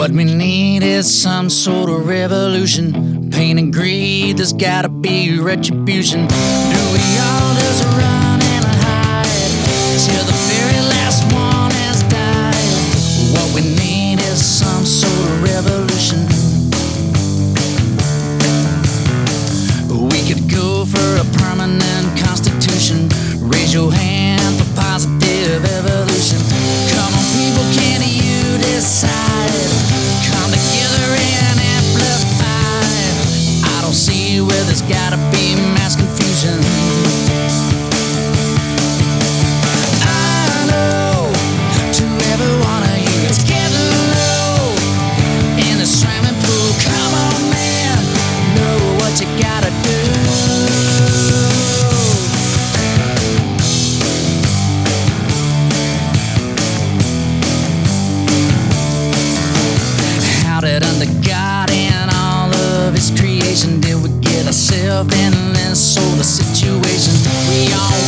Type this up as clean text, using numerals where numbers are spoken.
What we need is some sort of revolution. Pain and greed, there's gotta be retribution. Do we all just run and hide till the very last one has died? What we need is some sort of revolution. We could go for a permanent constitution. Raise your hand for positive evolution. Come on people, can you decide? Come together and amplify. I don't see where there's gotta be mass confusion. I know to every one of you, it's getting low in the swimming pool. Come on man, know what you gotta do. Under God and all of His creation, did we get ourselves in this sort of situation? We all